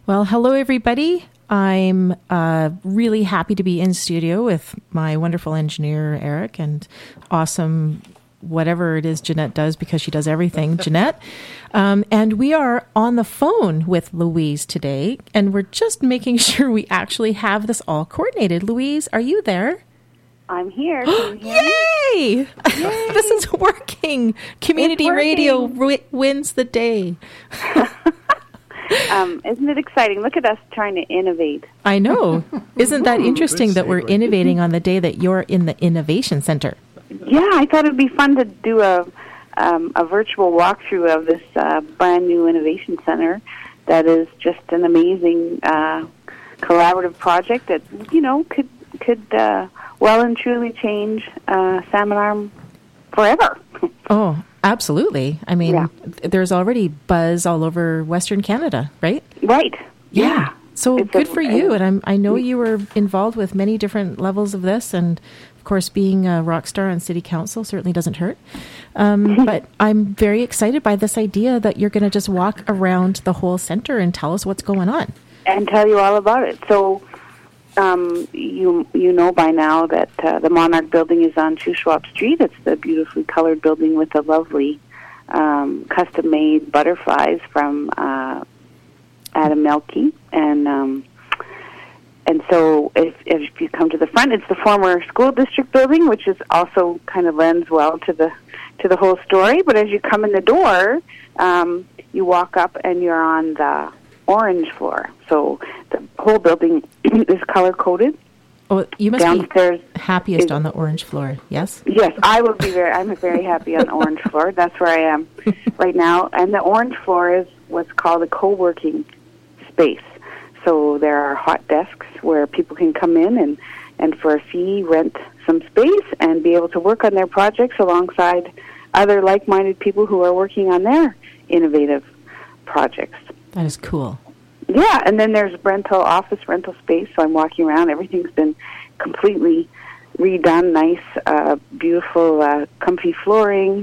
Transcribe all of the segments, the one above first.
Well, hello, everybody. I'm really happy to be in studio with my wonderful engineer, Eric, and awesome whatever it is Jeanette does, because she does everything, Jeanette. And we are on the phone with Louise today, and we're just making sure we actually have this all coordinated. Louise, are you there? I'm here. Can you hear me? Yay! This is working. Community radio wins the day. Isn't it exciting? Look at us trying to innovate. I know. Isn't that interesting that we're innovating on the day that you're in the Innovation Center? Yeah, I thought it would be fun to do a virtual walkthrough of this brand new Innovation Center that is just an amazing collaborative project that, you know, could well and truly change Salmon Arm forever. Oh, absolutely. I mean, there's already buzz all over Western Canada, right? Right. Yeah. So it's good for you. And I know you were involved with many different levels of this. And, of course, being a rock star on City Council certainly doesn't hurt. But I'm very excited by this idea that you're going to just walk around the whole center and tell us what's going on. And tell you all about it. So you know by now that the Monarch Building is on Shuswap Street. It's the beautifully colored building with the lovely custom-made butterflies from Adam Melke. And so if you come to the front, it's the former school district building, which is also kind of lends well to the whole story. But as you come in the door, you walk up and you're on the orange floor. So the whole building is color-coded. Oh, you must downstairs be happiest on the orange floor, yes? Yes, I'm very happy on the orange floor. That's where I am right now. And the orange floor is what's called a co-working space. So there are hot desks where people can come in and for a fee rent some space and be able to work on their projects alongside other like-minded people who are working on their innovative projects. That is cool. Yeah, and then there's office rental space, so I'm walking around. Everything's been completely redone, nice, beautiful, comfy flooring,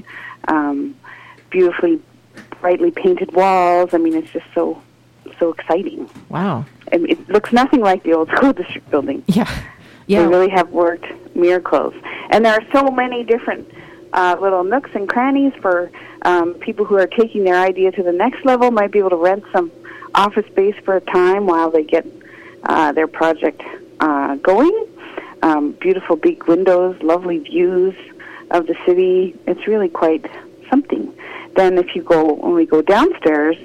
beautifully, brightly painted walls. I mean, it's just so exciting. Wow. And it looks nothing like the old school district building. Yeah. They really have worked miracles. And there are so many different little nooks and crannies for people who are taking their idea to the next level, might be able to rent some office space for a time while they get their project going. Beautiful big windows, lovely views of the city. It's really quite something. Then when we go downstairs,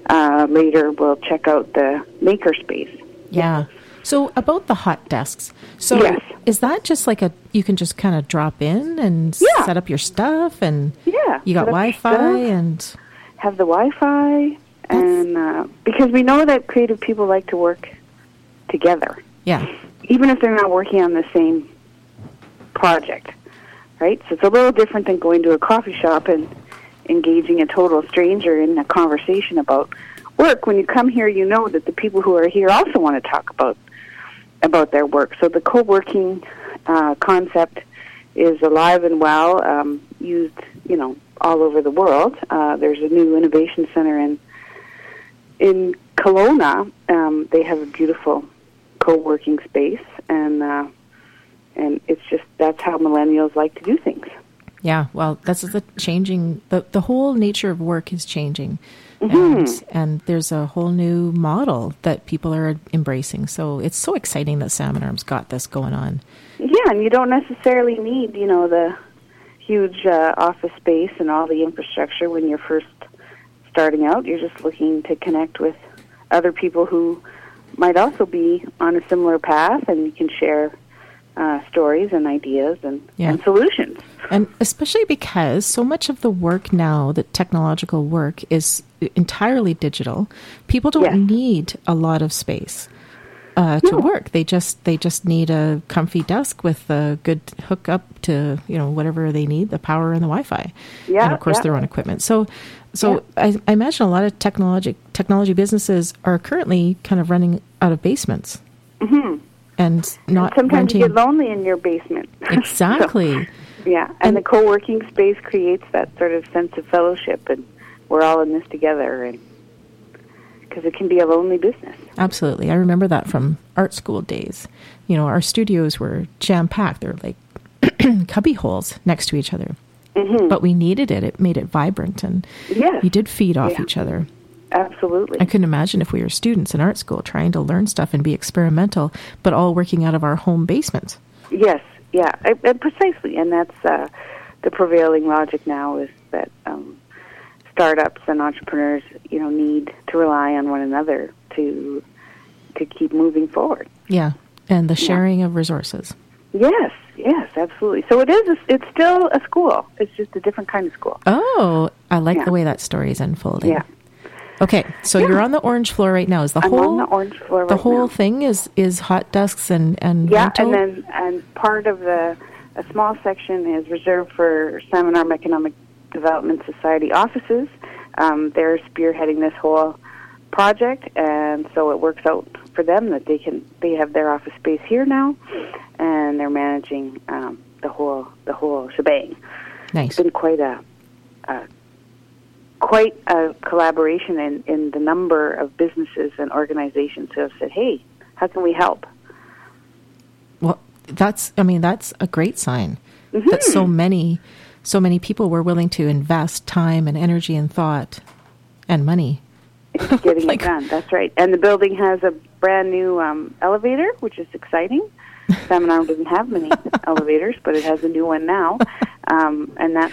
later we'll check out the maker space. Yeah. So about the hot desks. So yes. Is that just like you can just kind of drop in and set up your stuff and you got Wi-Fi and have the Wi-Fi and because we know that creative people like to work together. Yeah. Even if they're not working on the same project, right? So it's a little different than going to a coffee shop and engaging a total stranger in a conversation about work. When you come here, you know that the people who are here also want to talk about their work. So the co-working concept is alive and well, used, all over the world. There's a new innovation center in Kelowna. They have a beautiful co-working space, and it's just that's how millennials like to do things. Yeah, well, that's the changing. The whole nature of work is changing. And there's a whole new model that people are embracing. So it's so exciting that Salmon Arm's got this going on. Yeah, and you don't necessarily need, the huge office space and all the infrastructure when you're first starting out. You're just looking to connect with other people who might also be on a similar path, and you can share stories and ideas and solutions. And especially because so much of the work now, the technological work, is entirely digital. People don't need a lot of space to work. They just need a comfy desk with a good hookup to whatever they need, the power and the Wi-Fi, and of course their own equipment. So I imagine a lot of technology businesses are currently kind of running out of basements. Mm-hmm. And not sometimes renting. You get lonely in your basement. Exactly. So, and the co-working space creates that sort of sense of fellowship, and we're all in this together. And because it can be a lonely business. Absolutely. I remember that from art school days. Our studios were jam-packed. They were like cubby holes next to each other. Mm-hmm. But we needed it. It made it vibrant, and we did feed off each other. Absolutely. I couldn't imagine if we were students in art school trying to learn stuff and be experimental, but all working out of our home basements. Yes, yeah, precisely. And that's the prevailing logic now, is that startups and entrepreneurs, need to rely on one another to keep moving forward. Yeah, and the sharing of resources. Yes, absolutely. So it's still a school. It's just a different kind of school. Oh, I like the way that story is unfolding. Yeah. Okay, so you're on the orange floor right now. Is the I'm whole on the orange floor right the whole now. thing is hot desks and rental? rental? and part of a small section is reserved for Salmon Arm Economic Development Society offices. They're spearheading this whole project, and so it works out for them that they have their office space here now, and they're managing the whole shebang. Nice. It's been quite a collaboration in the number of businesses and organizations who have said, "Hey, how can we help?" Well, that's a great sign that so many people were willing to invest time and energy and thought and money into getting it done. That's right. And the building has a brand new elevator, which is exciting. Salmon Arm doesn't have many elevators, but it has a new one now, and that's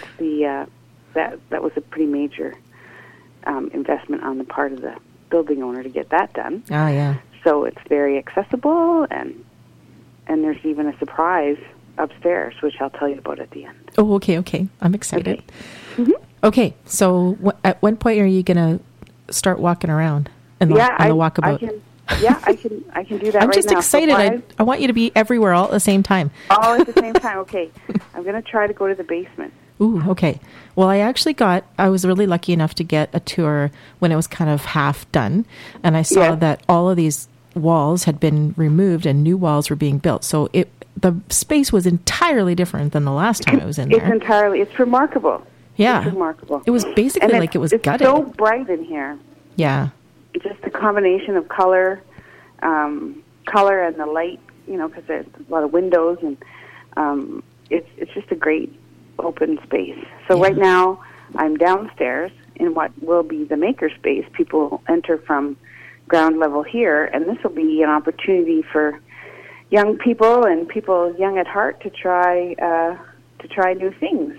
that was a pretty major investment on the part of the building owner to get that done. Oh, yeah. So it's very accessible, and there's even a surprise upstairs, which I'll tell you about at the end. Oh, okay. I'm excited. Okay, okay, so at what point are you going to start walking around in the walkabout? I can do that. I'm right just now. excited. So I want you to be everywhere all at the same time. All at the same time. Okay. I'm going to try to go to the basement. Ooh, okay. Well, I was really lucky enough to get a tour when it was kind of half done. And I saw that all of these walls had been removed and new walls were being built. So the space was entirely different than the last time I was in there. It's remarkable. Yeah. It's remarkable. It was basically like it was gutted. It's so bright in here. Yeah. Just the combination of color and the light, because there's a lot of windows, and it's just a great open space. So right now I'm downstairs in what will be the maker space. People enter from ground level here, and this will be an opportunity for young people and people young at heart to try new things.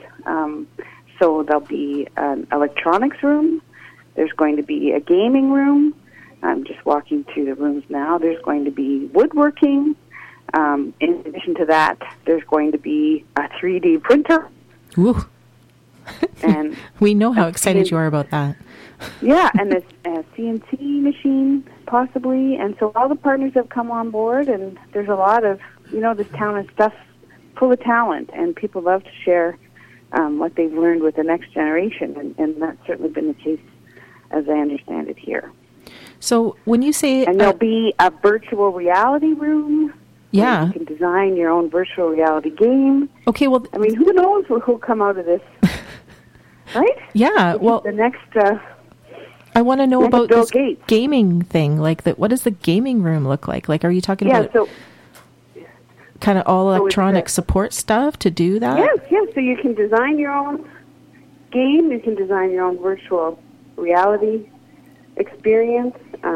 So there'll be an electronics room. There's going to be a gaming room. I'm just walking through the rooms now. There's going to be woodworking. In addition to that, there's going to be a 3D printer. Ooh. And we know how excited you are about that. Yeah, and a CNC machine, possibly. And so all the partners have come on board, and there's a lot of, this town is stuff full of talent, and people love to share what they've learned with the next generation, and that's certainly been the case, as I understand it, here. So when you say... And there'll be a virtual reality room. Yeah. You can design your own virtual reality game. Okay, well... I mean, who knows who'll come out of this, right? Yeah, well... The next... I want to know about Bill this Gates. Gaming thing. Like, what does the gaming room look like? Like, are you talking about kind of all electronic support stuff to do that? Yes. So you can design your own game. You can design your own virtual reality experience.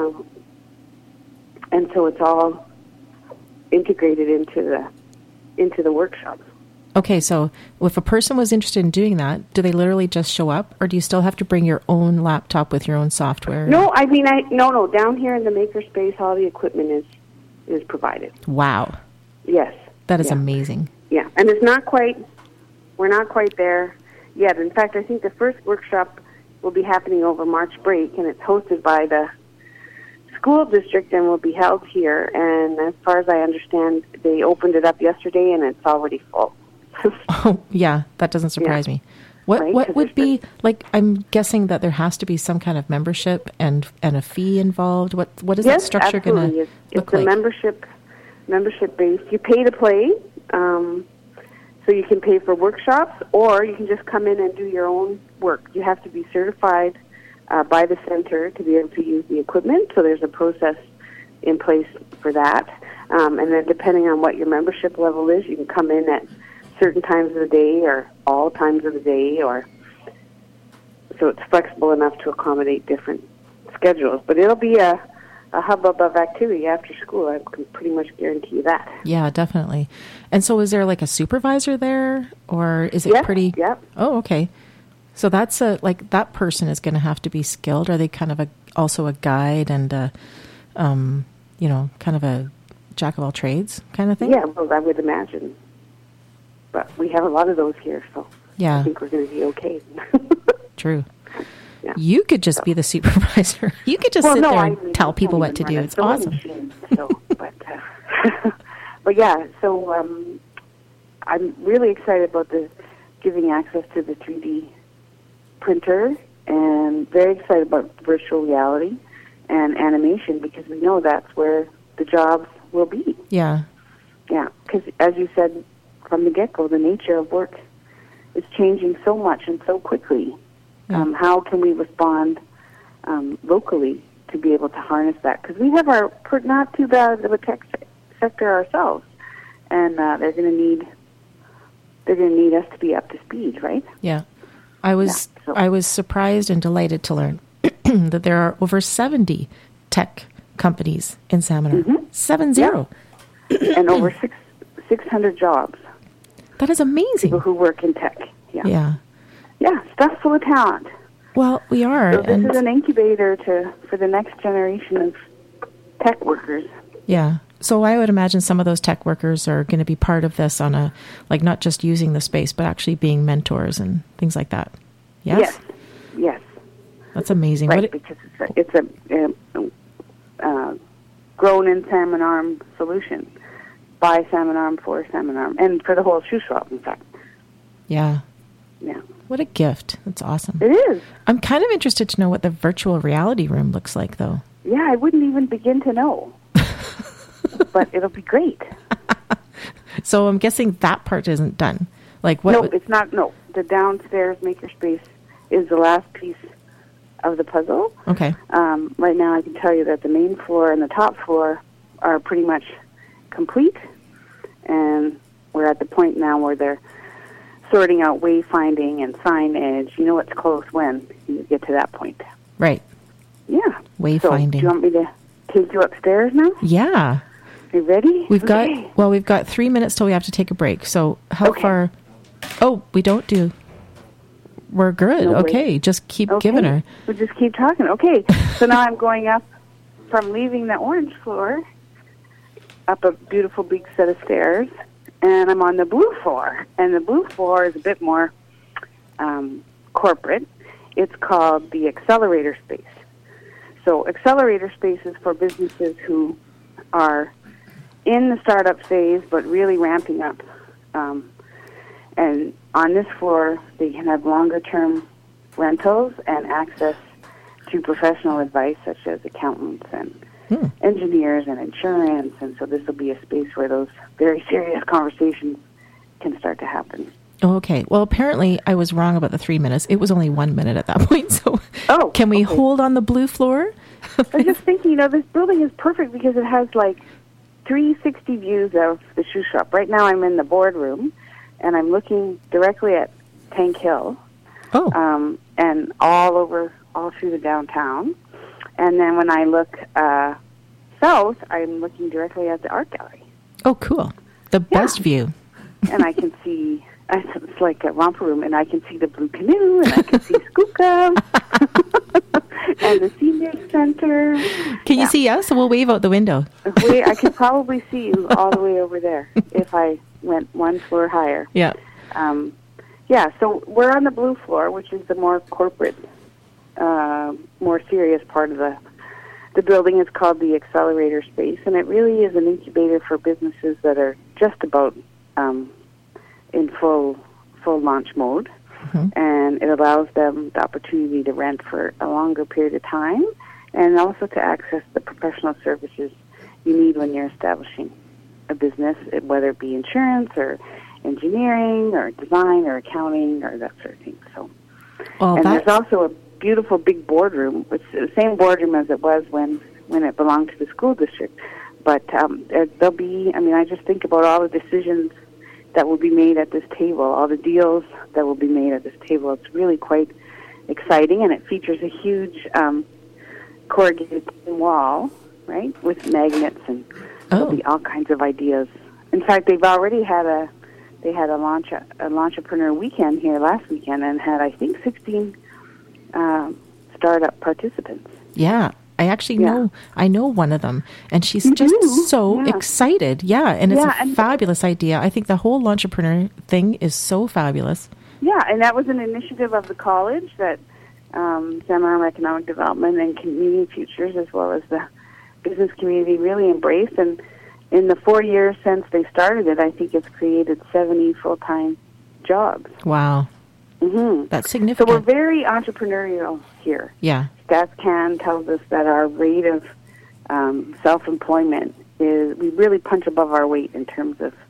And so it's all integrated into the workshops. Okay, so if a person was interested in doing that, do they literally just show up, or do you still have to bring your own laptop with your own software? No, I mean, no. Down here in the makerspace, all the equipment is provided. Wow. Yes. That is amazing. Yeah, and we're not quite there yet. In fact, I think the first workshop will be happening over March break, and it's hosted by the school district and will be held here. And as far as I understand, they opened it up yesterday, and it's already full. Oh, yeah, that doesn't surprise me. What would be, like, I'm guessing that there has to be some kind of membership and a fee involved. What is that structure going to look like? It's membership based. You pay to play, so you can pay for workshops, or you can just come in and do your own work. You have to be certified by the center to be able to use the equipment. So there's a process in place for that. And then depending on what your membership level is, you can come in at certain times of the day or all times of the day, or so it's flexible enough to accommodate different schedules. But it'll be a hubbub of activity after school. I can pretty much guarantee you that. Yeah, definitely. And so is there like a supervisor there, or is it pretty... Yep. Oh, okay. So that's that person is going to have to be skilled. Are they kind of also a guide and kind of a jack of all trades kind of thing? Yeah, well, I would imagine. But we have a lot of those here, so yeah. I think we're going to be okay. True. Yeah. You could just be the supervisor. You could just sit there and tell people what to do. It's awesome. Machine, but yeah, so I'm really excited about giving access to the 3D printer, and very excited about virtual reality and animation, because we know that's where the jobs will be. Yeah. Yeah, because as you said from the get-go, the nature of work is changing so much and so quickly. Yeah. How can we respond locally to be able to harness that? Because we have our not too bad of a tech sector ourselves, and they're going to need us to be up to speed, right? Yeah, I was surprised and delighted to learn that there are over 70 tech companies in Salmon Arm. 70. Yeah. And over 600 jobs. That is amazing. People who work in tech. Yeah. Yeah. Yeah, stuff full of talent. Well, we are. So this is an incubator for the next generation of tech workers. Yeah. So I would imagine some of those tech workers are going to be part of this on a, not just using the space, but actually being mentors and things like that. Yes? Yes. That's amazing. Right, because it's a grown in Salmon Arm solution by Salmon Arm for Salmon Arm, and for the whole shoe shop, in fact. Yeah. Yeah. What a gift. That's awesome. It is. I'm kind of interested to know what the virtual reality room looks like, though. Yeah, I wouldn't even begin to know. But it'll be great. So I'm guessing that part isn't done. No, it's not. No, the downstairs makerspace is the last piece of the puzzle. Okay. Right now, I can tell you that the main floor and the top floor are pretty much complete, and we're at the point now where they're sorting out wayfinding and signage. You know what's close when you get to that point. Right. Yeah. Wayfinding. So, do you want me to take you upstairs now? Yeah. You ready? We've got 3 minutes till we have to take a break. So how far? Oh, we don't do. We're good. No, okay. Just keep giving her. We'll just keep talking. Okay. So now I'm going up from leaving the orange floor up a beautiful big set of stairs, and I'm on the blue floor. And the blue floor is a bit more corporate. It's called the accelerator space. So accelerator space is for businesses who are in the startup phase but really ramping up. And on this floor, they can have longer-term rentals and access to professional advice such as accountants and engineers and insurance. And so this will be a space where those very serious conversations can start to happen. Okay. Well, apparently I was wrong about the 3 minutes. It was only 1 minute at that point. So can we hold on the blue floor? I was just thinking, this building is perfect because it has 360 views of the shoe shop. Right now I'm in the boardroom, and I'm looking directly at Tank Hill. And all through the downtown. And then when I look south, I'm looking directly at the art gallery. Oh, cool. The best view. And I can see, it's like a romper room, and I can see the Blue Canoe, and I can see Skookum, and the Senior Center. Can you see us? We'll wave out the window. I could probably see you all the way over there if I went one floor higher. Yeah. So we're on the blue floor, which is the more corporate, more serious part of the building. Is called the accelerator space, and it really is an incubator for businesses that are just about in full launch mode. And it allows them the opportunity to rent for a longer period of time, and also to access the professional services you need when you're establishing a business, whether it be insurance or engineering or design or accounting or that sort of thing. So, there's also beautiful big boardroom. It's the same boardroom as it was when it belonged to the school district. But there'll be, I just think about all the decisions that will be made at this table, all the deals that will be made at this table. It's really quite exciting, and it features a huge corrugated wall, right, with magnets, and there'll be all kinds of ideas. In fact, they've already had a Launchpreneur weekend here last weekend, and had, I think, 16 startup participants. Yeah. I actually know one of them, and she's just so excited. Yeah, and it's a fabulous idea. I think the whole Launchpreneur thing is so fabulous. Yeah, and that was an initiative of the college that Samaram Economic Development and Community Futures, as well as the business community, really embraced. And in the 4 years since they started it, I think it's created 70 full-time jobs. Wow. Mm-hmm. That's significant. So we're very entrepreneurial here. Yeah. StatsCan tells us that our rate of self-employment is, we really punch above our weight in terms of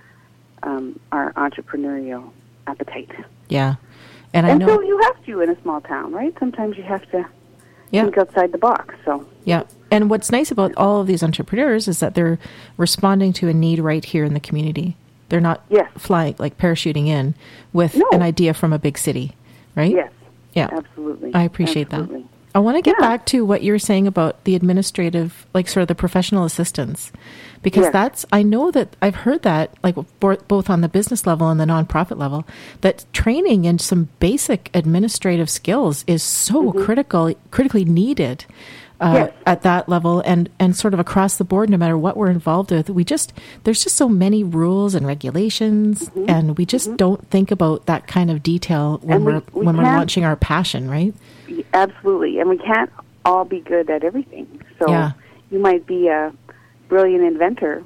our entrepreneurial appetite. Yeah. And I know. So you have to in a small town, right? Sometimes you have to think outside the box. So yeah. And what's nice about all of these entrepreneurs is that they're responding to a need right here in the community. They're not flying, like parachuting in with an idea from a big city, right? Yes. Yeah. Absolutely. I appreciate that. I want to get back to what you were saying about the administrative, like sort of the professional assistance, because I know that I've heard that, like both on the business level and the nonprofit level, that training in some basic administrative skills is so critically needed. At that level and sort of across the board, no matter what we're involved with, there's just so many rules and regulations, and we just don't think about that kind of detail when we're launching our passion, right? Absolutely, and we can't all be good at everything. So you might be a brilliant inventor,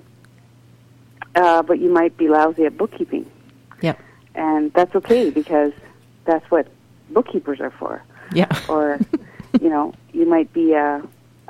but you might be lousy at bookkeeping. Yep, and that's okay because that's what bookkeepers are for. Yeah, or. You might be a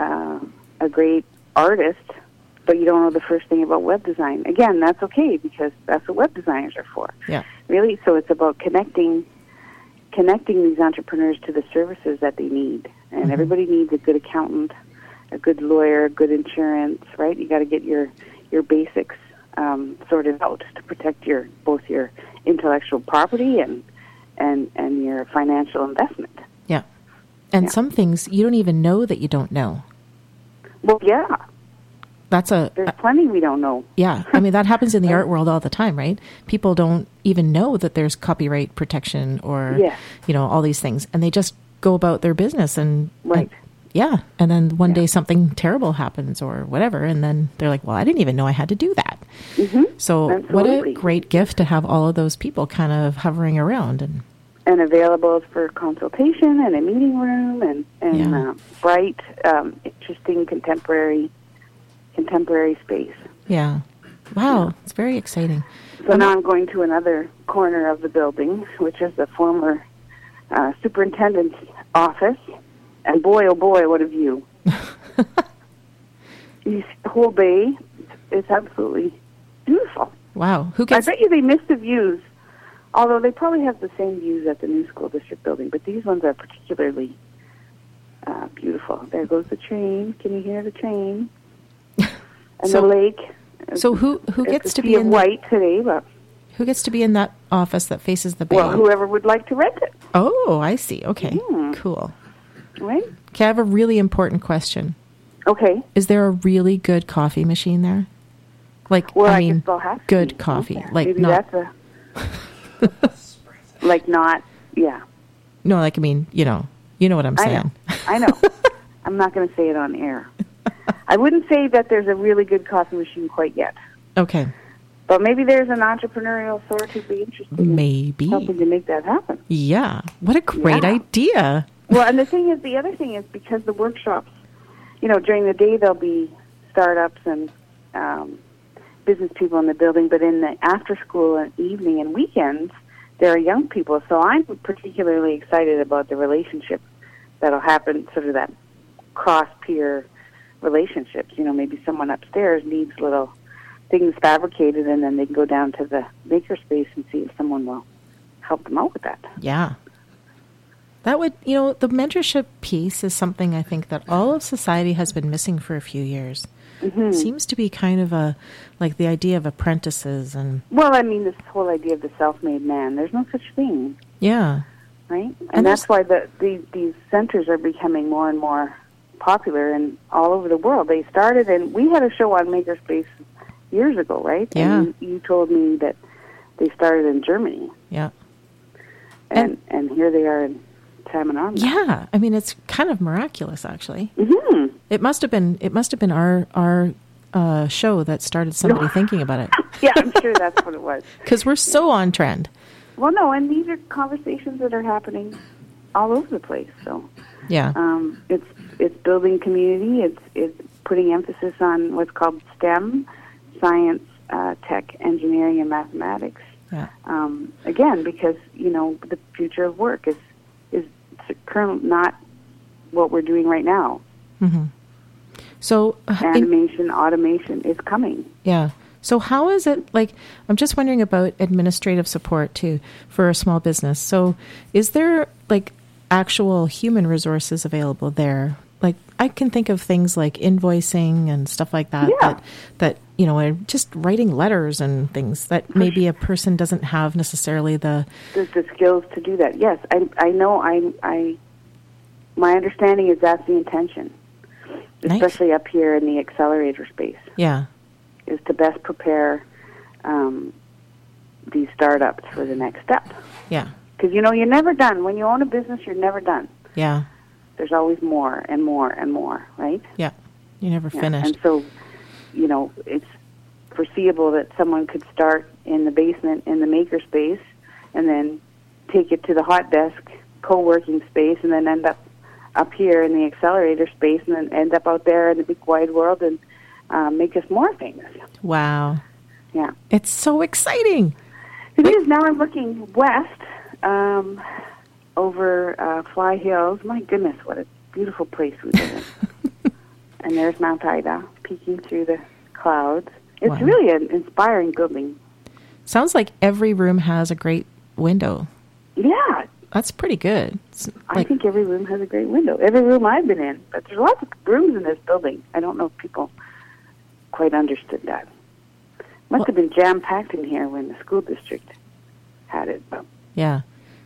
great artist, but you don't know the first thing about web design. Again, that's okay because that's what web designers are for. Yeah. Really, so it's about connecting these entrepreneurs to the services that they need. And everybody needs a good accountant, a good lawyer, good insurance, right? You got to get your basics sorted out to protect both your intellectual property and your financial investment. Yeah. And some things you don't even know that you don't know. Well, yeah. There's plenty we don't know. Yeah. I mean, that happens in the art world all the time, right? People don't even know that there's copyright protection or, all these things. And they just go about their business and then one day something terrible happens or whatever. And then they're like, well, I didn't even know I had to do that. Mm-hmm. So what a great gift to have all of those people kind of hovering around and available for consultation and a meeting room and bright, interesting, contemporary space. Yeah. Wow. It's very exciting. So now I'm going to another corner of the building, which is the former superintendent's office. And boy, oh boy, what a view. The whole bay is absolutely beautiful. Wow. I bet you they missed the views. Although they probably have the same views at the new school district building, but these ones are particularly beautiful. There goes the train. Can you hear the train? And the lake. So who gets to be in white today? But who gets to be in that office that faces the bay? Well, whoever would like to rent it. Oh, I see. Okay, cool. Right. Okay, I have a really important question. Okay. Is there a really good coffee machine there? Like, good coffee. Okay. Like maybe not. That's like not, yeah. No, like, I mean, you know what I'm saying. I know. I'm not going to say it on air. I wouldn't say that there's a really good coffee machine quite yet. Okay. But maybe there's an entrepreneurial sort who'd be interested in helping to make that happen. Yeah. What a great idea. Well, and the other thing is because the workshops, during the day there'll be startups and business people in the building, but in the after school and evening and weekends, there are young people. So I'm particularly excited about the relationship that'll happen, sort of that cross-peer relationships. Maybe someone upstairs needs little things fabricated, and then they can go down to the makerspace and see if someone will help them out with that. Yeah. That would, the mentorship piece is something I think that all of society has been missing for a few years. Mm-hmm. Seems to be kind of the idea of apprentices and... Well, I mean, this whole idea of the self-made man, there's no such thing. Yeah. Right? And that's why these centers are becoming more and more popular and all over the world. They started, and we had a show on Makerspace years ago, right? Yeah. And you told me that they started in Germany. Yeah. And here they are in Salmon Army. Yeah. I mean, it's kind of miraculous, actually. Mm-hmm. It must have been our show that started somebody thinking about it. Yeah, I'm sure that's what it was. Because we're so on trend. Well, no, and these are conversations that are happening all over the place. So, yeah, it's building community. It's putting emphasis on what's called STEM, science, tech, engineering, and mathematics. Yeah. Again, because the future of work is currently not what we're doing right now. Mm-hmm. So animation, automation is coming. Yeah. So how is it, I'm just wondering about administrative support too for a small business. So is there actual human resources available there? I can think of things like invoicing and stuff like that, yeah. that just writing letters and things that maybe a person doesn't have necessarily the skills to do that. Yes, I know. My understanding is that's the intention, especially up here in the accelerator space. Yeah, is to best prepare these startups for the next step. Yeah, because you're never done. When you own a business, you're never done. Yeah, there's always more and more and more, right? Yeah, you're never finished. And so, it's foreseeable that someone could start in the basement in the makerspace and then take it to the hot desk co-working space and then end up here in the accelerator space and then end up out there in the big wide world and make us more famous. Wow. Yeah. It's so exciting. It is. Now I'm looking west over Fly Hills. My goodness, what a beautiful place we live in. And there's Mount Ida peeking through the clouds. It's really an inspiring building. Sounds like every room has a great window. Yeah. That's pretty good. I think every room has a great window. Every room I've been in. But there's lots of rooms in this building. I don't know if people quite understood that. Must have been jam-packed in here when the school district had it. But, yeah.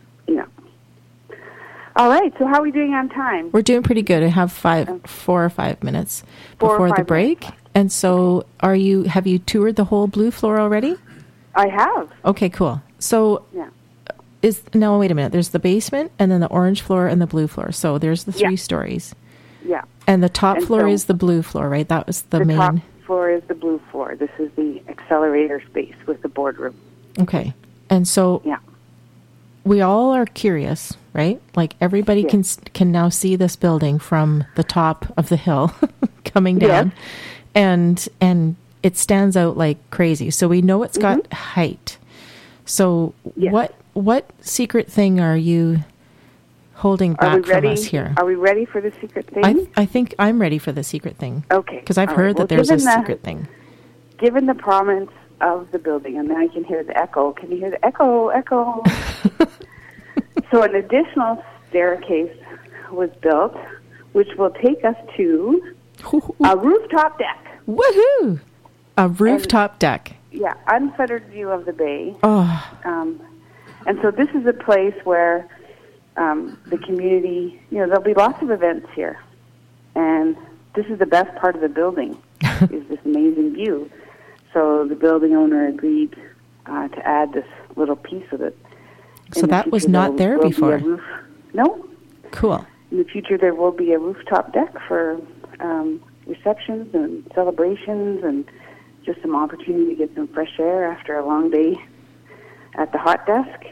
All right, so how are we doing on time? We're doing pretty good. I have 4 or 5 minutes before the break. And so have you toured the whole blue floor already? I have. Okay, cool. So no, wait a minute. There's the basement and then the orange floor and the blue floor. So there's the 3 stories. Yeah. And the top floor is the blue floor, right? That was the main. The top floor is the blue floor. This is the accelerator space with the boardroom. Okay. And so we all are curious, right? Everybody can now see this building from the top of the hill coming down. Yes. And it stands out like crazy. So we know it's got height. So what secret thing are you holding back from us here? Are we ready for the secret thing? I think I'm ready for the secret thing. Okay. Because I've heard that there's a secret thing. Given the prominence of the building, and then I can hear the echo. Can you hear the echo? Echo. So an additional staircase was built, which will take us to a rooftop deck. Woohoo! A rooftop deck. Yeah, unfettered view of the bay. Oh. And so this is a place where the community, there'll be lots of events here. And this is the best part of the building, is this amazing view. So the building owner agreed to add this little piece of it. So that was not there before? No. Cool. In the future, there will be a rooftop deck for receptions and celebrations and just some opportunity to get some fresh air after a long day at the hot desk.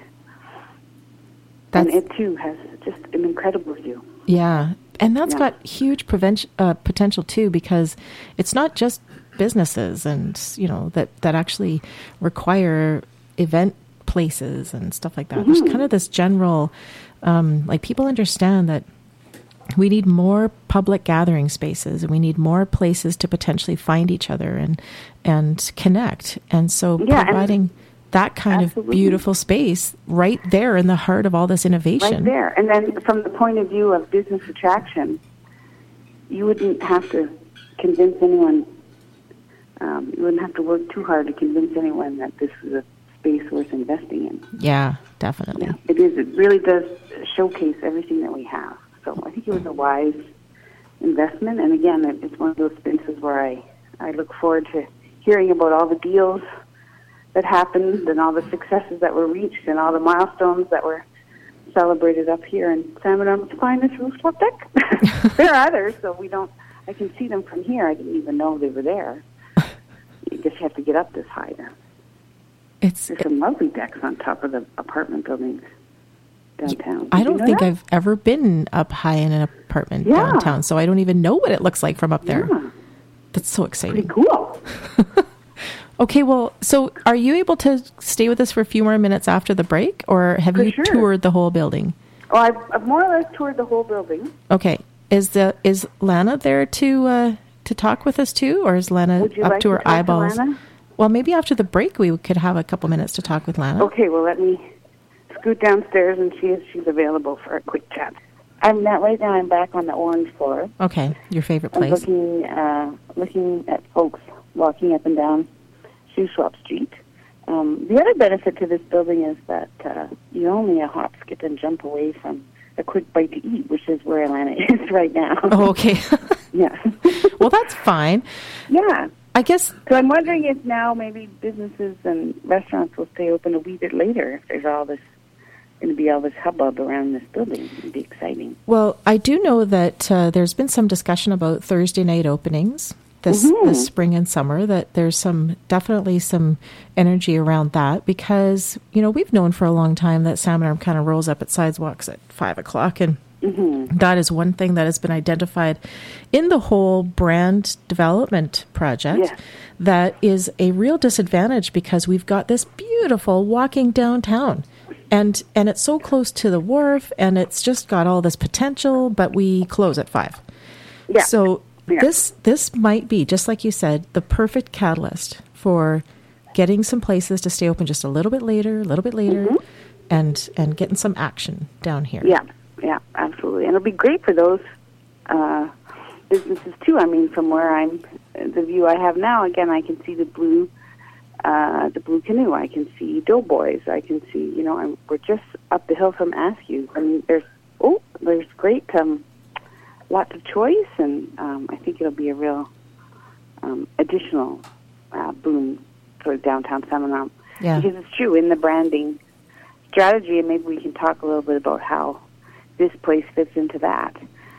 And it, too, has just an incredible view. Yeah. And that's got huge potential, too, because it's not just businesses and, that actually require event places and stuff like that. Mm-hmm. There's kind of this general, people understand that we need more public gathering spaces and we need more places to potentially find each other and connect. And so providing that kind of beautiful space right there in the heart of all this innovation. Right there. And then from the point of view of business attraction, you wouldn't have to convince anyone, you wouldn't have to work too hard to convince anyone that this is a space worth investing in. Yeah, definitely. Yeah, it is. It really does showcase everything that we have. So I think it was a wise investment. And again, it's one of those spaces where I look forward to hearing about all the deals that happened and all the successes that were reached and all the milestones that were celebrated up here in Salmon Arm's finest rooftop deck. There are others, so I can see them from here. I didn't even know they were there. You just have to get up this high then. There's some lovely decks on top of the apartment buildings downtown. I don't think I've ever been up high in an apartment downtown, so I don't even know what it looks like from up there. Yeah. That's so exciting. Pretty cool. Okay, well, so are you able to stay with us for a few more minutes after the break, or have you toured the whole building? Well, I've more or less toured the whole building. Okay. Is Lana there to talk with us too, or is Lana up to her eyeballs? Well, maybe after the break we could have a couple minutes to talk with Lana. Okay, well, let me scoot downstairs and see if she's available for a quick chat. Right now I'm back on the orange floor. Okay, your favorite place. I'm looking at folks walking up and down Shuswap Street. The other benefit to this building is that you're only a hop, skip, and jump away from a quick bite to eat, which is where Alana is right now. Oh, okay. Yeah. Well, that's fine. Yeah. I guess. So I'm wondering if now maybe businesses and restaurants will stay open a wee bit later if there's going to be all this hubbub around this building. It'd be exciting. Well, I do know that there's been some discussion about Thursday night openings this spring and summer, that there's definitely some energy around that, because, we've known for a long time that Salmon Arm kind of rolls up its sidewalks at 5:00, and that is one thing that has been identified in the whole brand development project that is a real disadvantage, because we've got this beautiful walking downtown. And it's so close to the wharf, and it's just got all this potential, but we close at 5. Yeah. So this might be, just like you said, the perfect catalyst for getting some places to stay open just a little bit later, and getting some action down here. Yeah, absolutely. And it'll be great for those businesses too. I mean, from where the view I have now, again, I can see the Blue Canoe. I can see Doughboys. I can see, we're just up the hill from Askew. I mean, there's great, lots of choice, and I think it'll be a real additional boom for downtown Salmon Arm. Yeah. Because it's true, in the branding strategy, and maybe we can talk a little bit about how this place fits into that.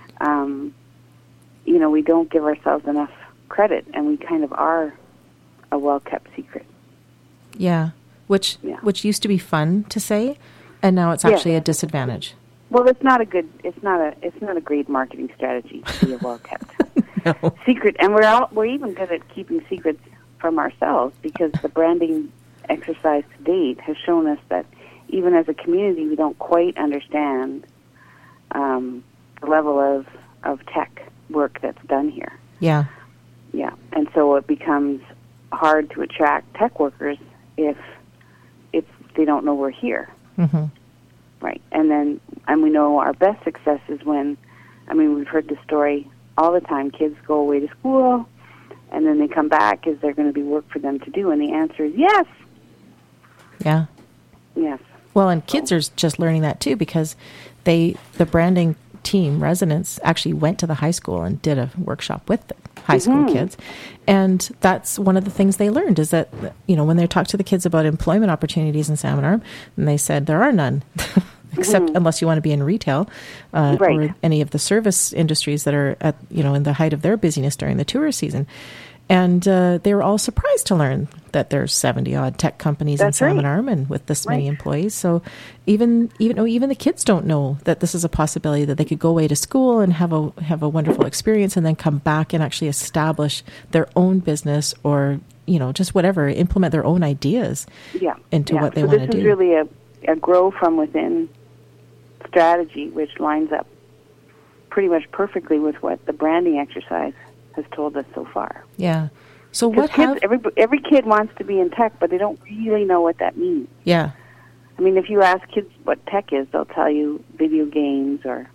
We don't give ourselves enough credit, and we kind of are a well-kept secret. Yeah, which used to be fun to say, and now it's actually a disadvantage. Well, it's not a great marketing strategy to be a well-kept secret, and we're even good at keeping secrets from ourselves, because the branding exercise to date has shown us that even as a community, we don't quite understand the level of tech work that's done here. Yeah. Yeah, and so it becomes hard to attract tech workers if they don't know we're here. Mm-hmm. Right. And we know our best success is when, we've heard the story all the time, kids go away to school, and then they come back. Is there going to be work for them to do? And the answer is yes. Yeah. Yes. Well, and kids are just learning that too, because the branding team, Resonance, actually went to the high school and did a workshop with the high school kids. And that's one of the things they learned, is that, when they talked to the kids about employment opportunities in Salmon Arm, and they said there are none, except unless you want to be in retail or any of the service industries that are at, in the height of their busyness during the tourist season. And they were all surprised to learn that there's 70-odd tech companies in Salmon Arm, and with this many employees. So even the kids don't know that this is a possibility, that they could go away to school and have a wonderful experience, and then come back and actually establish their own business, or just whatever, implement their own ideas into what they want to do. This is really a grow from within strategy, which lines up pretty much perfectly with what the branding exercise has told us so far. Yeah. So what every kid wants to be in tech, but they don't really know what that means. Yeah. I mean, if you ask kids what tech is, they'll tell you video games or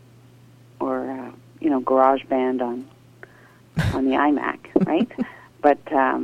GarageBand on the iMac, right? But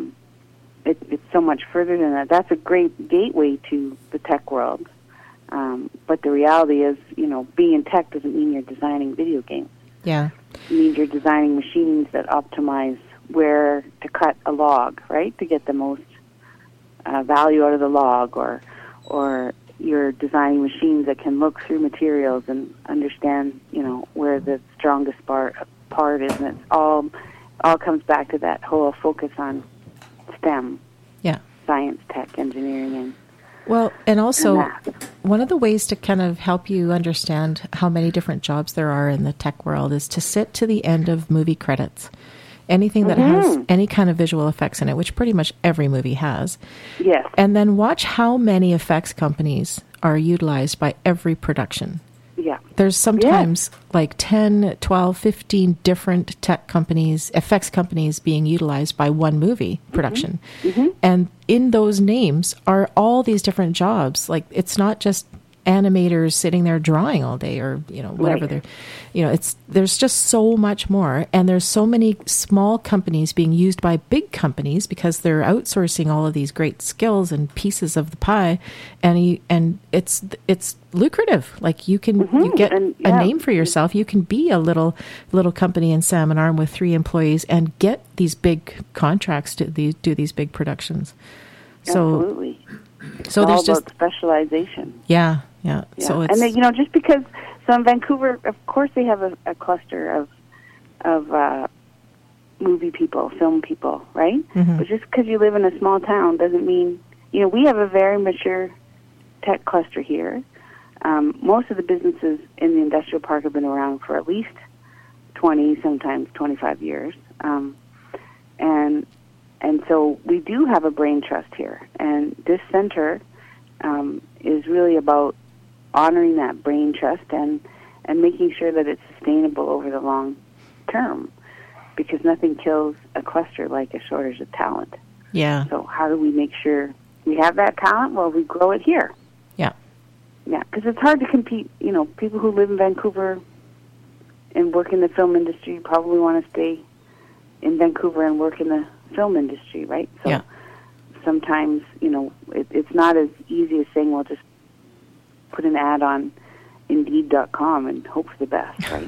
it's so much further than that. That's a great gateway to the tech world. But the reality is, being in tech doesn't mean you're designing video games. Yeah. It means you're designing machines that optimize where to cut a log, right, to get the most value out of the log, or you're designing machines that can look through materials and understand, where the strongest part is, and it's all comes back to that whole focus on STEM. Yeah. Science, tech, engineering, and also math. One of the ways to kind of help you understand how many different jobs there are in the tech world is to sit to the end of movie credits. Anything that has any kind of visual effects in it, which pretty much every movie has. Yes. And then watch how many effects companies are utilized by every production. Yeah. There's sometimes like 10, 12, 15 different tech companies, effects companies being utilized by one movie production. Mm-hmm. And in those names are all these different jobs. Like, it's not just animators sitting there drawing all day, or whatever they're there's just so much more, and there's so many small companies being used by big companies because they're outsourcing all of these great skills and pieces of the pie, and it's lucrative. Like, you get a name for yourself. You can be a little company in Salmon Arm with 3 employees and get these big contracts to do these big productions. Absolutely. So it's there's all just about specialization. Yeah. So it's, and then, just because in Vancouver, of course, they have a cluster of movie people, film people, right? Mm-hmm. But just because you live in a small town doesn't mean we have a very mature tech cluster here. Most of the businesses in the industrial park have been around for at least 20, sometimes 25 years, and so we do have a brain trust here, and this center is really about honoring that brain trust and making sure that it's sustainable over the long term, because nothing kills a cluster like a shortage of talent. Yeah. So how do we make sure we have that talent? Well, we grow it here. Yeah. Yeah, because it's hard to compete. People who live in Vancouver and work in the film industry probably want to stay in Vancouver and work in the film industry, right? So sometimes, it's not as easy as saying, well, just put an ad on Indeed.com and hope for the best, right?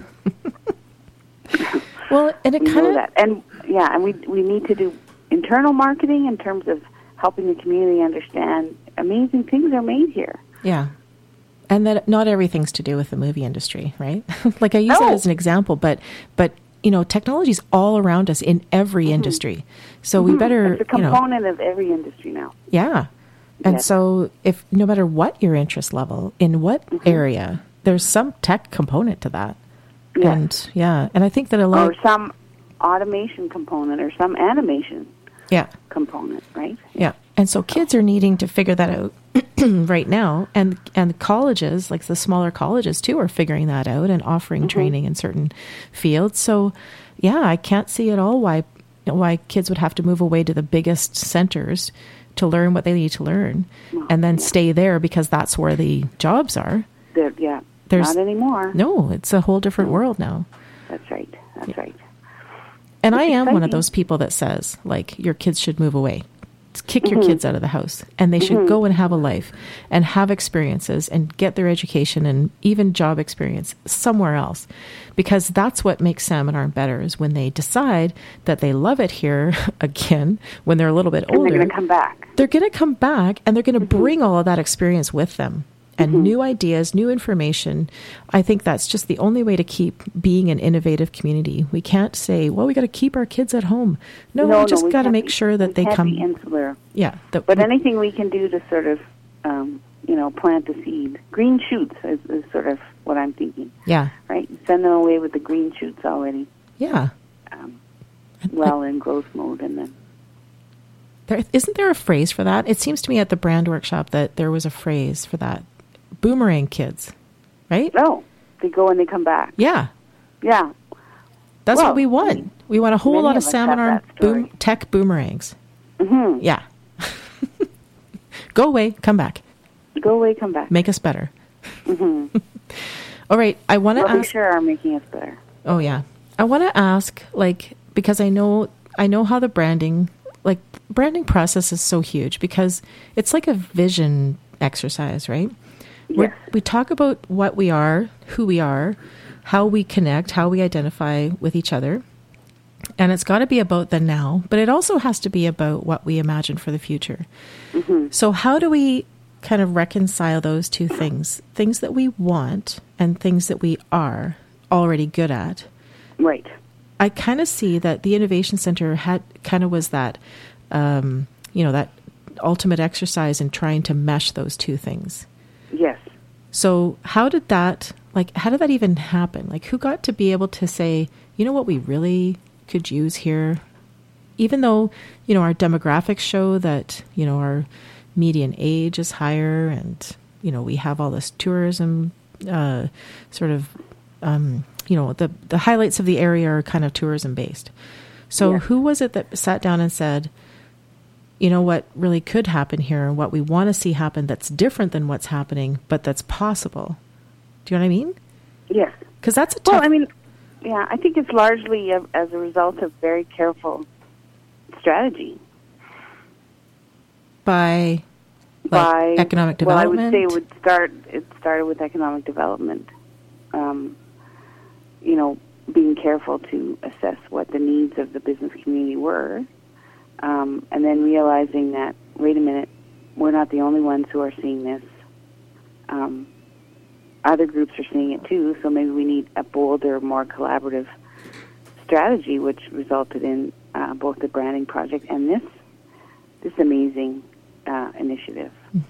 Well, and it kind of that, and we need to do internal marketing in terms of helping the community understand amazing things are made here. Yeah. And that not everything's to do with the movie industry, right? Like, I use that as an example, but technology's all around us in every industry. So we better, it's a component of every industry now. Yeah. And so if no matter what your interest level, in what area, there's some tech component to that. Yes. And I think that a lot, or some automation component, or some animation component, right? Yeah. And so kids are needing to figure that out right now, and colleges, like the smaller colleges too, are figuring that out and offering training in certain fields. So I can't see at all why kids would have to move away to the biggest centers to learn what they need to learn, and then stay there because that's where the jobs are. There's not anymore. No, it's a whole different world now. That's right. Right. And I am one of those people that says, like, your kids should move away. Kick your kids out of the house, and they should go and have a life and have experiences and get their education and even job experience somewhere else, because that's what makes Salmon Arm better, is when they decide that they love it here again when they're a little bit older. They're going to come back. They're going to come back, and they're going to bring all of that experience with them. And new ideas, new information. I think that's just the only way to keep being an innovative community. We can't say, well, we got to keep our kids at home. No, we just got to make sure that they come. Be insular. Yeah. But anything we can do to sort of, plant the seed. Green shoots is sort of what I'm thinking. Yeah. Right? Send them away with the green shoots already. Yeah. In growth mode, and then. Isn't there a phrase for that? It seems to me at the brand workshop that there was a phrase for that. Boomerang kids, right? Oh, they go and they come back. Yeah. Yeah. That's what we want. We want a whole Many lot of of us salmon have arm that story. tech boomerangs. Mm-hmm. Yeah. Go away, come back. Go away, come back. Make us better. Mm-hmm. All right, I want to Well, they ask. sure are making us better. Oh yeah, I want to ask, like, because I know how the branding process is so huge, because it's like a vision exercise, right? Yes. We talk about what we are, who we are, how we connect, how we identify with each other. And it's got to be about the now, but it also has to be about what we imagine for the future. Mm-hmm. So how do we kind of reconcile those two things? Things that we want and things that we are already good at. Right. I kind of see that the Innovation Center was that, that ultimate exercise in trying to mesh those two things. Yes. So how did that even happen? Like, who got to be able to say, you know what we really could use here? Even though, our demographics show that, our median age is higher, and, we have all this tourism, the highlights of the area are kind of tourism based. So Yes. Who was it that sat down and said, you know what really could happen here, what we want to see happen that's different than what's happening, but that's possible? Do you know what I mean? Yes. Because that's a tough... Well, I think it's largely as a result of very careful strategy. By economic development? Well, I would say it started with economic development. Being careful to assess what the needs of the business community were, and then realizing that, wait a minute, we're not the only ones who are seeing this. Other groups are seeing it too, so maybe we need a bolder, more collaborative strategy, which resulted in both the branding project and this amazing initiative.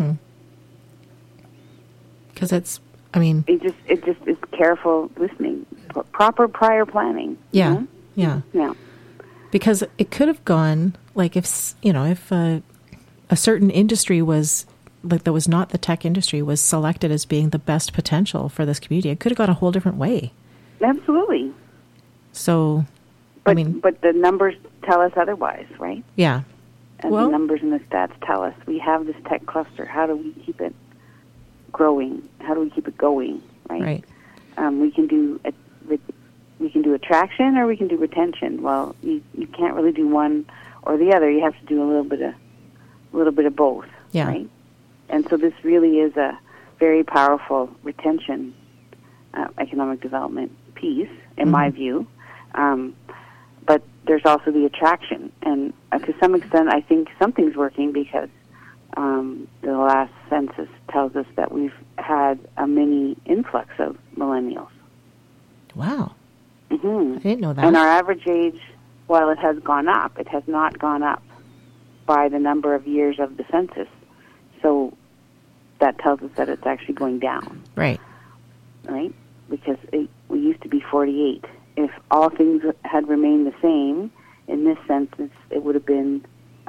Because it just is careful listening, proper prior planning. Yeah, Mm-hmm. yeah. Yeah. Because it could have gone, like, if a certain industry was, like, that was not the tech industry, was selected as being the best potential for this community, it could have gone a whole different way. Absolutely. So, but the numbers tell us otherwise, right? Yeah. And the numbers and the stats tell us we have this tech cluster. How do we keep it growing? How do we keep it going? Right. We can do attraction, or we can do retention. Well, you can't really do one or the other. You have to do a little bit of both. Yeah. Right. And so this really is a very powerful retention, economic development piece, in my view. But there's also the attraction, and to some extent, I think something's working, because the last census tells us that we've had a mini influx of millennials. Wow. Mm-hmm. I didn't know that. And our average age, while it has gone up, it has not gone up by the number of years of the census. So that tells us that it's actually going down. Right. Right? Because we used to be 48. If all things had remained the same in this census, it would have been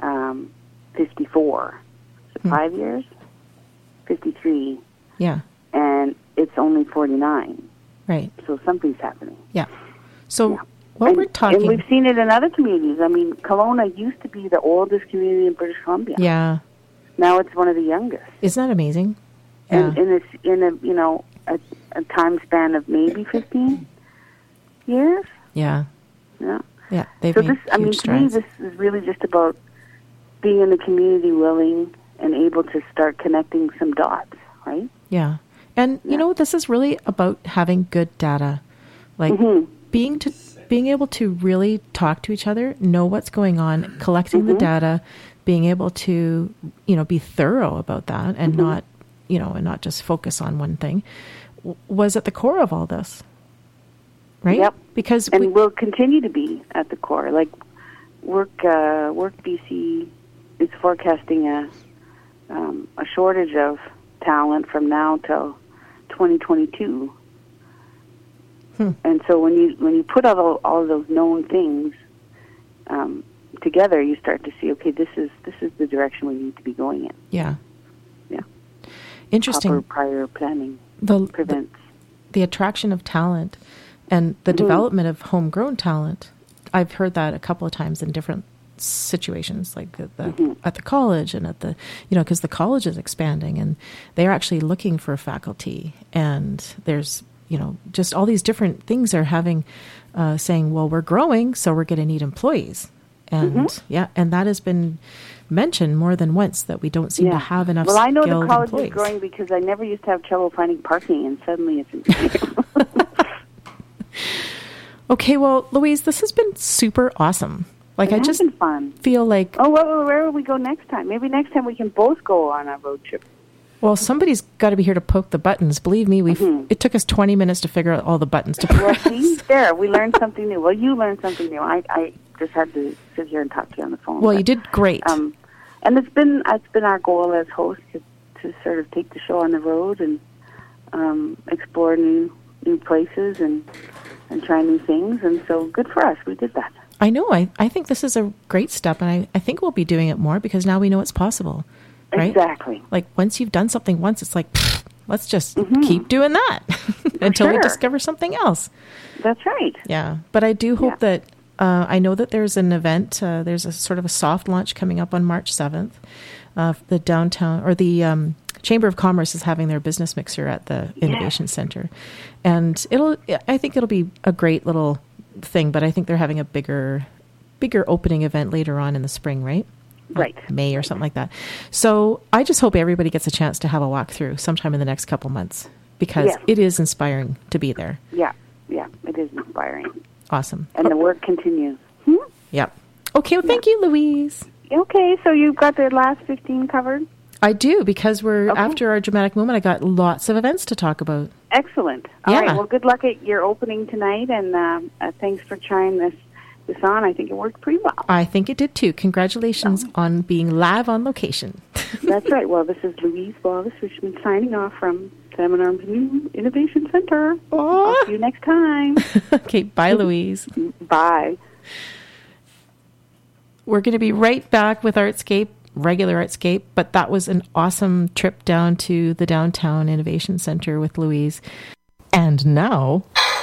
54. So 5 years? 53. Yeah. And it's only 49. Right. So something's happening. Yeah. So we're talking... And we've seen it in other communities. I mean, Kelowna used to be the oldest community in British Columbia. Yeah. Now it's one of the youngest. Isn't that amazing? Yeah. And in a time span of maybe 15 years. Yeah. Yeah. Yeah. They've So made to me, this is really just about being in the community, willing and able to start connecting some dots, right? Yeah. And this is really about having good data, like being able to really talk to each other, know what's going on, collecting the data, being able to, be thorough about that, and not just focus on one thing, was at the core of all this. Right? Yep. Because will continue to be at the core. Like Work BC is forecasting a shortage of talent from now till 2022. And so when you put all of those known things together, you start to see, okay, this is the direction we need to be going in. Yeah. Yeah. Interesting. Proper prior planning prevents the attraction of talent and the development of homegrown talent. I've heard that a couple of times in different situations, like at the college and at the, because the college is expanding and they're actually looking for faculty, and there's, just all these different things are having, saying, well, we're growing, so we're going to need employees. And and that has been mentioned more than once, that we don't seem to have enough skilled employees. Well, I know the college is growing because I never used to have trouble finding parking, and suddenly it's Okay, well, Louise, this has been super awesome. Like, I just fun. feel like... Oh, where will we go next time? Maybe next time we can both go on a road trip. Well, somebody's got to be here to poke the buttons. Believe me, it took us 20 minutes to figure out all the buttons to press. Well, see, there, we learned something new. Well, you learned something new. I just had to sit here and talk to you on the phone. Well, you did great. And it's been our goal as hosts to sort of take the show on the road and explore new places and try new things. And so good for us. We did that. I know. I think this is a great step, and I think we'll be doing it more because now we know it's possible. Right? Exactly. Like, once you've done something once, it's like, let's just keep doing that until we discover something else. That's right. Yeah. But I do hope that, I know that there's an event, there's a sort of a soft launch coming up on March 7th. The downtown, or the Chamber of Commerce is having their business mixer at the Innovation Center. And I think it'll be a great little thing, but I think they're having a bigger opening event later on in the spring, right? Right. Like May or something like that. So I just hope everybody gets a chance to have a walk through sometime in the next couple months, because it is inspiring to be there. Yeah, it is inspiring. Awesome. And the work continues. Yep. Okay, well, thank you, Louise. Okay, so you've got the last 15 covered? I do, because we're after our dramatic moment. I got lots of events to talk about. Excellent. All right, well, good luck at your opening tonight, and thanks for trying this on. I think it worked pretty well. I think it did too. Congratulations on being live on location. That's right. Well, this is Louise Wallace-Richmond signing off from Salmon Arms New Innovation Center. I'll see you next time. Okay, bye, Louise. Bye. We're going to be right back with Artscape, regular Artscape, but that was an awesome trip down to the Downtown Innovation Center with Louise. And now...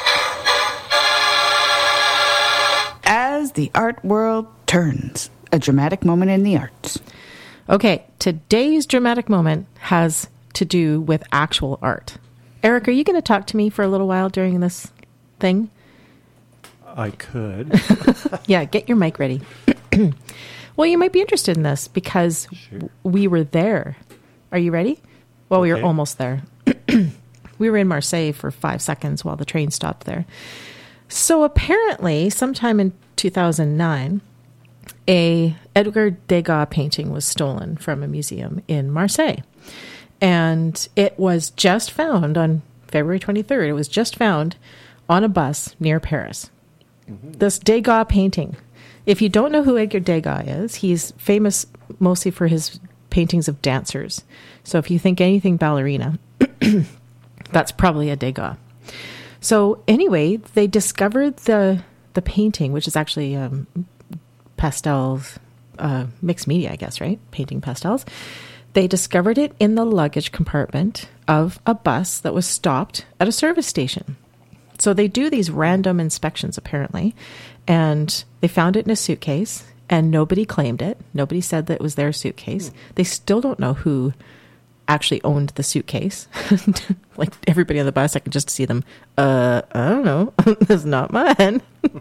As the art world turns, a dramatic moment in the arts. Okay, today's dramatic moment has to do with actual art. Eric, are you going to talk to me for a little while during this thing? I could. Yeah, get your mic ready. Well, you might be interested in this because we were there. Are you ready? Well, we were almost there. We were in Marseille for 5 seconds while the train stopped there. So apparently, sometime in 2009, a Edgar Degas painting was stolen from a museum in Marseille. And it was just found on February 23rd. It was just found on a bus near Paris. This Degas painting. If you don't know who Edgar Degas is, he's famous mostly for his paintings of dancers. So if you think anything ballerina, that's probably a Degas. So anyway, they discovered the painting, which is actually pastels, mixed media, I guess, right? Painting pastels. They discovered it in the luggage compartment of a bus that was stopped at a service station. So they do these random inspections, apparently, and they found it in a suitcase, and nobody claimed it. Nobody said that it was their suitcase. They still don't know who actually owned the suitcase. Like everybody on the bus, I could just see them. I don't know. That's not mine.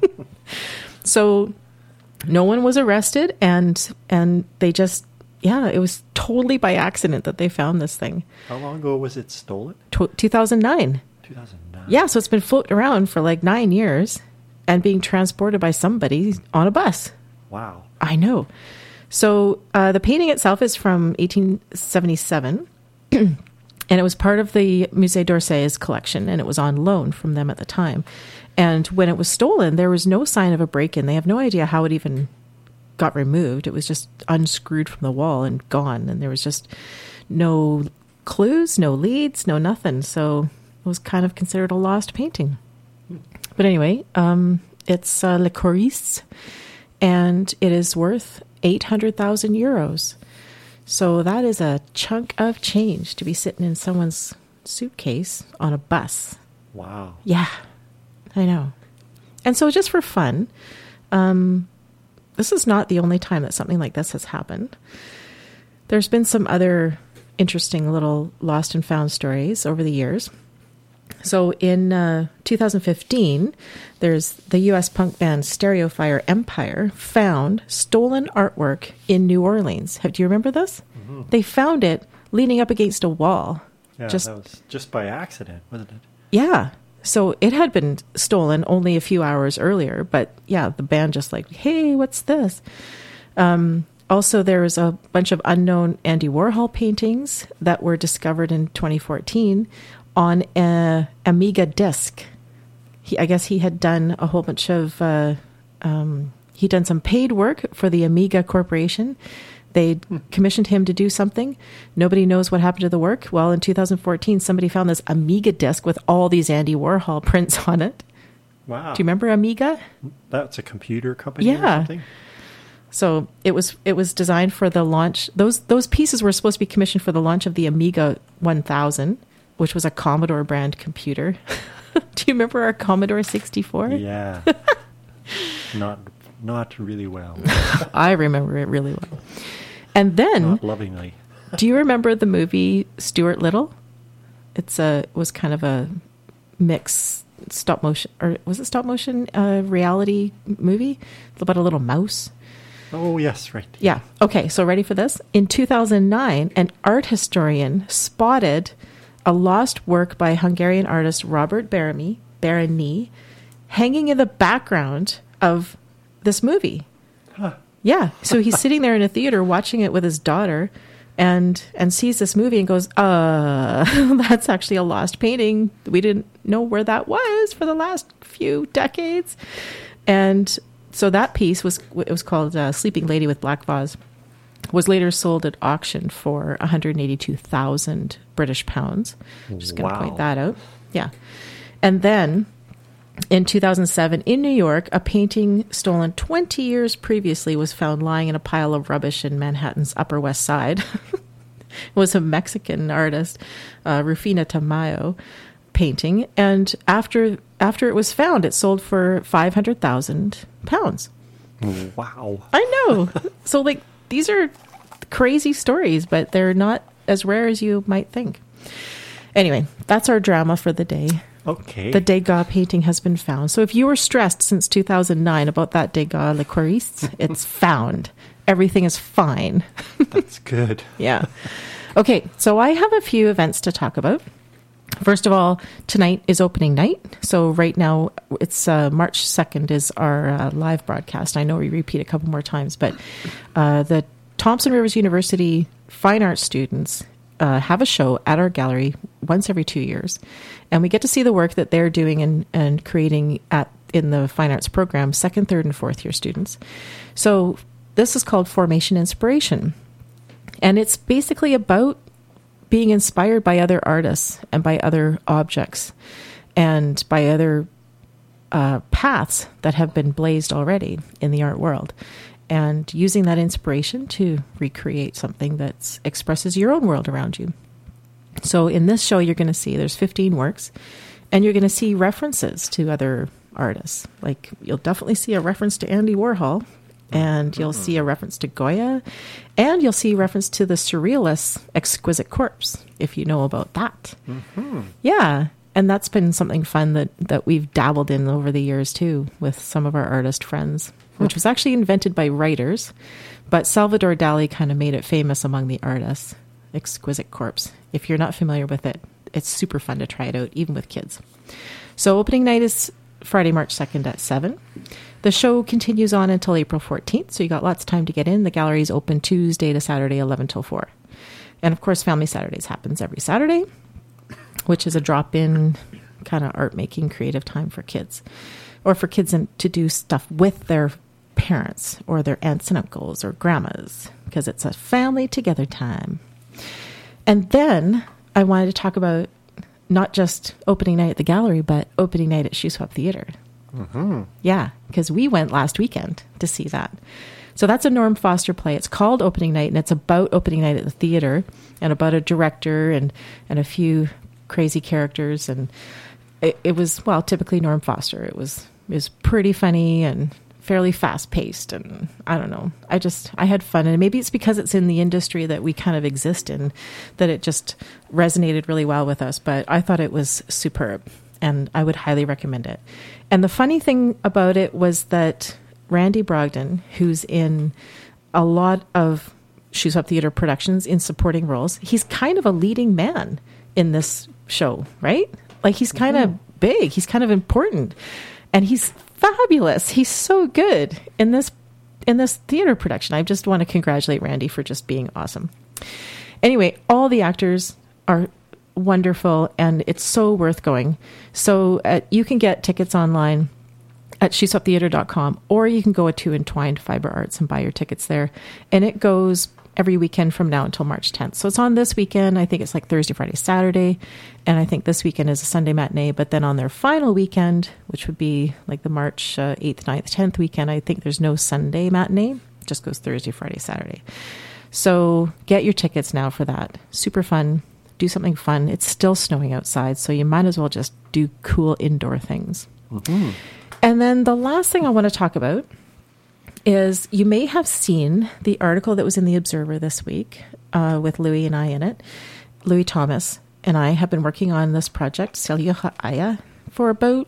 So no one was arrested, and they just, it was totally by accident that they found this thing. How long ago was it stolen? 2009. 2009. Yeah, so it's been floating around for like 9 years and being transported by somebody on a bus. Wow. I know. So the painting itself is from 1877, and it was part of the Musée d'Orsay's collection, and it was on loan from them at the time. And when it was stolen, there was no sign of a break-in. They have no idea how it even got removed. It was just unscrewed from the wall and gone, and there was just no clues, no leads, no nothing. So it was kind of considered a lost painting. But anyway, it's Le Coris, and it is worth 800,000 euros. So that is a chunk of change to be sitting in someone's suitcase on a bus. Wow. Yeah, I know. And so just for fun, this is not the only time that something like this has happened. There's been some other interesting little lost and found stories over the years. So in 2015, there's the U.S. punk band Stereofire Empire found stolen artwork in New Orleans. Do you remember this? Mm-hmm. They found it leaning up against a wall. Yeah, that was just by accident, wasn't it? Yeah. So it had been stolen only a few hours earlier, but yeah, the band just like, hey, what's this? Also, there was a bunch of unknown Andy Warhol paintings that were discovered in 2014 on an Amiga disc. I guess he had done a whole bunch of, he'd done some paid work for the Amiga Corporation. They commissioned him to do something. Nobody knows what happened to the work. Well, in 2014, somebody found this Amiga disc with all these Andy Warhol prints on it. Wow. Do you remember Amiga? That's a computer company or something? So it was designed for the launch. Those pieces were supposed to be commissioned for the launch of the Amiga 1000, which was a Commodore brand computer. Do you remember our Commodore 64? Yeah. Not really well. I remember it really well. And then, not lovingly. Do you remember the movie Stuart Little? It was kind of a mix stop motion, or was it stop motion reality movie about a little mouse? Oh, yes, right. Yeah. Okay, so ready for this? In 2009, an art historian spotted a lost work by Hungarian artist Robert Barany hanging in the background of this movie. Huh. Yeah. So he's sitting there in a theater watching it with his daughter and sees this movie and goes, that's actually a lost painting. We didn't know where that was for the last few decades. And so that piece was called Sleeping Lady with Black Vase, was later sold at auction for 182,000 British pounds. Just going to point that out. Yeah. And then in 2007, in New York, a painting stolen 20 years previously was found lying in a pile of rubbish in Manhattan's Upper West Side. It was a Mexican artist, Rufina Tamayo, painting. And after it was found, it sold for 500,000 pounds. Wow. I know. So, like, these are crazy stories, but they're not as rare as you might think. Anyway, that's our drama for the day. Okay. The Degas painting has been found. So if you were stressed since 2009 about that Degas Le Quariste, it's found. Everything is fine. That's good. Yeah. Okay, so I have a few events to talk about. First of all, tonight is opening night. So right now, it's March 2nd is our live broadcast. I know we repeat a couple more times, but the Thompson Rivers University fine arts students have a show at our gallery once every 2 years. And we get to see the work that they're doing and creating in the fine arts program, 2nd, 3rd, and 4th year students. So this is called Formation Inspiration. And it's basically about being inspired by other artists and by other objects and by other paths that have been blazed already in the art world, and using that inspiration to recreate something that expresses your own world around you. So in this show, you're going to see there's 15 works, and you're going to see references to other artists. Like, you'll definitely see a reference to Andy Warhol, and you'll see a reference to Goya, and you'll see reference to the Surrealists' Exquisite Corpse, if you know about that. Mm-hmm. Yeah, and that's been something fun that we've dabbled in over the years, too, with some of our artist friends, which was actually invented by writers, but Salvador Dali kind of made it famous among the artists. Exquisite Corpse. If you're not familiar with it, it's super fun to try it out, even with kids. So opening night is Friday, March 2nd at 7. The show continues on until April 14th, so you got lots of time to get in. The gallery is open Tuesday to Saturday, 11 till 4. And of course, Family Saturdays happens every Saturday, which is a drop-in kind of art-making creative time for kids, or for kids to do stuff with their parents or their aunts and uncles or grandmas, because it's a family together time. And then I wanted to talk about not just opening night at the gallery, but opening night at Shuswap Theatre. Mm-hmm. Yeah, because we went last weekend to see that. So that's a Norm Foster play. It's called Opening Night, and it's about opening night at the theater and about a director and a few crazy characters. And it was, well, typically Norm Foster. It was pretty funny and fairly fast paced, and I don't know. I had fun, and maybe it's because it's in the industry that we kind of exist in that it just resonated really well with us. But I thought it was superb, and I would highly recommend it. And the funny thing about it was that Randy Brogdon, who's in a lot of Shoes Up Theatre productions in supporting roles, he's kind of a leading man in this show, right? Like he's kind of big, he's kind of important, and he's fabulous. He's so good in this theater production. I just want to congratulate Randy for just being awesome. Anyway, all the actors are wonderful, and it's so worth going. So you can get tickets online at shoesuptheatre.com, or you can go to Entwined Fiber Arts and buy your tickets there. And it goes every weekend from now until March 10th. So it's on this weekend. I think it's like Thursday, Friday, Saturday. And I think this weekend is a Sunday matinee. But then on their final weekend, which would be like the March 8th, 9th, 10th weekend, I think there's no Sunday matinee. It just goes Thursday, Friday, Saturday. So get your tickets now for that. Super fun. Do something fun. It's still snowing outside, so you might as well just do cool indoor things. Mm-hmm. And then the last thing I want to talk about is you may have seen the article that was in the Observer this week with Louis and I in it. Louis Thomas and I have been working on this project, Celia Ha'aya, for about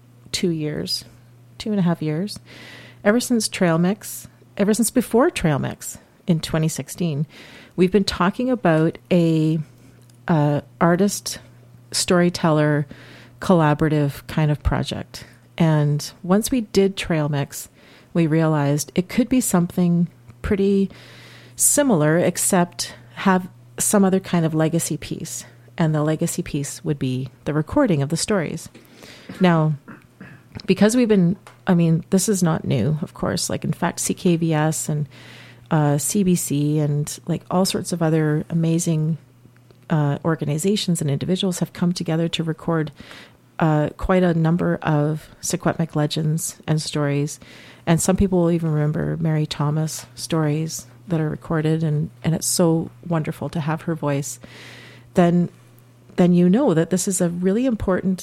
2.5 years. Ever since before Trail Mix in 2016, we've been talking about a artist, storyteller, collaborative kind of project. And once we did Trail Mix, we realized it could be something pretty similar, except have some other kind of legacy piece. And the legacy piece would be the recording of the stories. Now, because this is not new, of course. Like, in fact, CKVS and CBC and like all sorts of other amazing organizations and individuals have come together to record quite a number of Secwepemc legends and stories. And some people will even remember Mary Thomas stories that are recorded, and it's so wonderful to have her voice. Then you know that this is a really important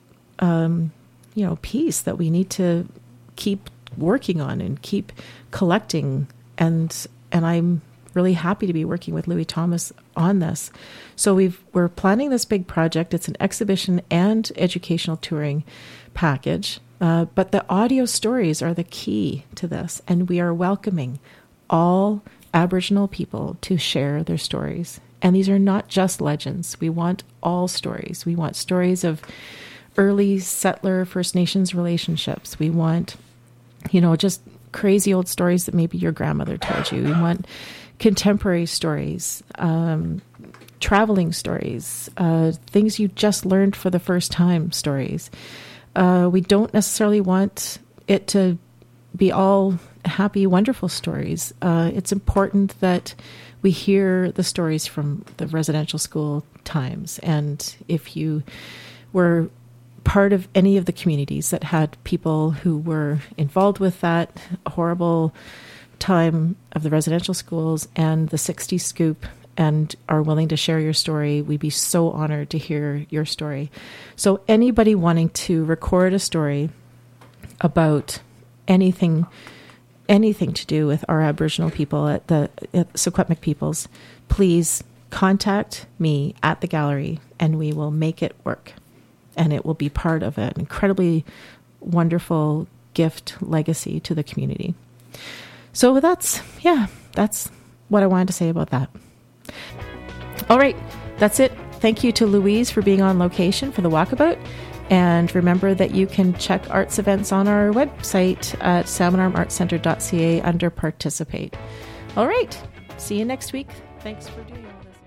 piece that we need to keep working on and keep collecting. And I'm really happy to be working with Louis Thomas on this. So we're planning this big project. It's an exhibition and educational touring package. But the audio stories are the key to this. And we are welcoming all Aboriginal people to share their stories. And these are not just legends. We want all stories. We want stories of early settler First Nations relationships. We want, just crazy old stories that maybe your grandmother told you. We want contemporary stories, traveling stories, things you just learned for the first time stories. We don't necessarily want it to be all happy, wonderful stories. It's important that we hear the stories from the residential school times. And if you were part of any of the communities that had people who were involved with that horrible time of the residential schools and the 60s scoop and are willing to share your story, we'd be so honored to hear your story. So anybody wanting to record a story about anything to do with our Aboriginal people at Secwepemc Peoples, please contact me at the gallery and we will make it work. And it will be part of an incredibly wonderful gift legacy to the community. So that's what I wanted to say about that. All right, that's it. Thank you to Louise for being on location for the walkabout. And remember that you can check arts events on our website at salmonarmartscentre.ca under participate. All right, see you next week. Thanks for doing all this.